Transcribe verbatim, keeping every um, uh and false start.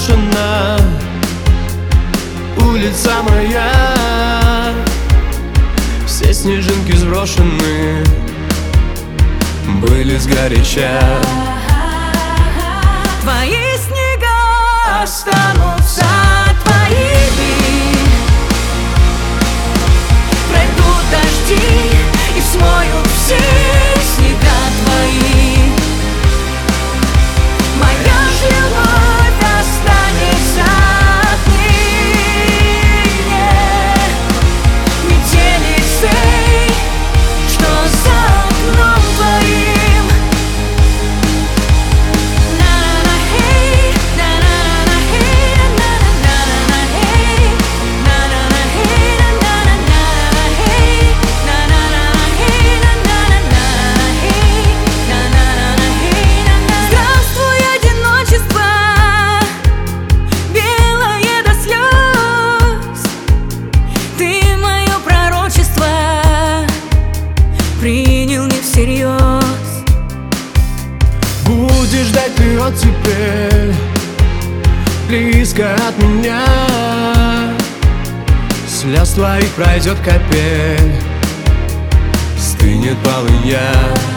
заброшена улица моя. Все снежинки сброшены были сгоряча. Твои снега останутся твоими, пройдут дожди и смоют все снега твои. Моя же любовь останется отныне метелицей, что за окном твоим. Здравствуй, одиночество, белое до слез. Ты мое пророчество принял не всерьез. Будешь ждать ты вот теперь близко от меня. Слез твоих пройдет капель, стынет полынья.